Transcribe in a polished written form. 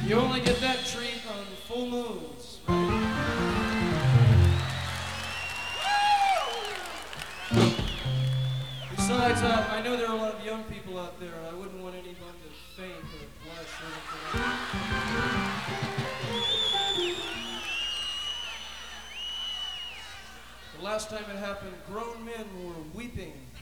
You only get that treat on full moons, right? Besides, I know there are a lot of young people out there, and I wouldn't want anyone to faint or blush or anything like that. The last time it happened, grown men were weeping